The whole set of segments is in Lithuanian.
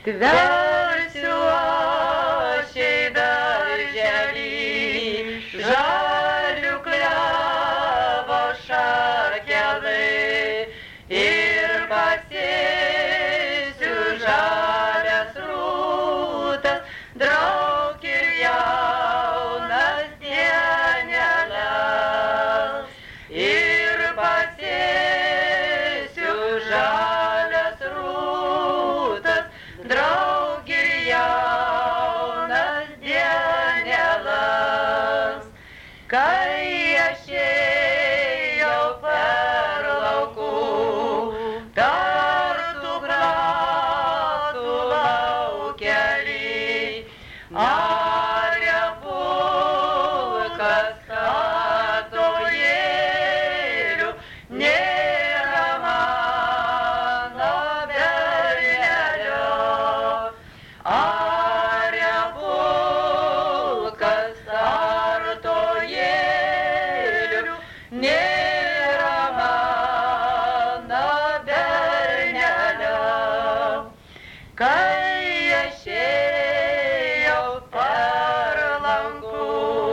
Tversiu aš į darželį, žalių klevo šakelai ir pasėsiu žalias rūtas, draug ir jaunas dieneles. Ir pasėsiu žalias rūtas, draug ir jaunas dieneles. Kai aš ėjau per laukų, tartu gratų laukelį, aria pulkas statojėlių, nėra mano bernelio. Aria pulkas statojėlių, nėra mano bernelio. Kai aš ėjau per langų,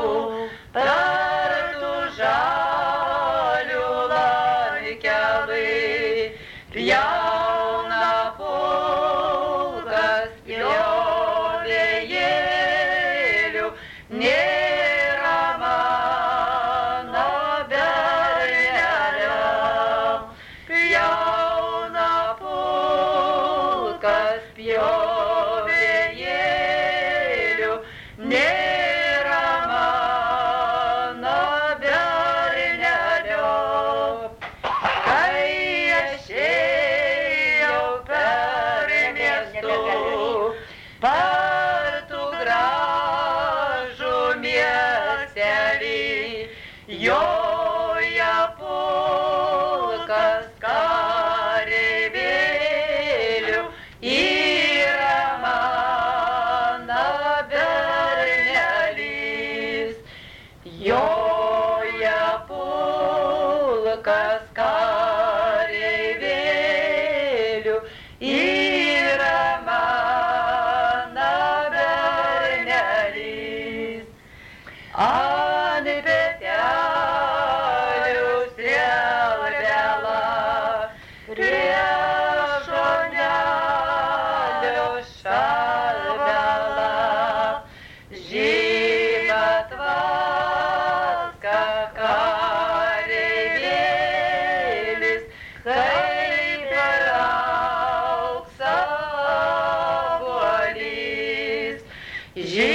tartu žalių laikelai, pjauna pulkas pjovėjėlių, nėra mano bernelio. Pjauna pulkas pjovėjėlių, nėra mano bernelio. Kai aš ėjau per miestus, partų gražų miestelį, joja pulkas kareivėlių, yra mano bernelis. Joja pulkas kareivėlių, yra mano bernelis. Ant petelių strėlbela, prie šonelio šalbela, žiba tvaska kareivėlis, kaip ir aukso obuolys.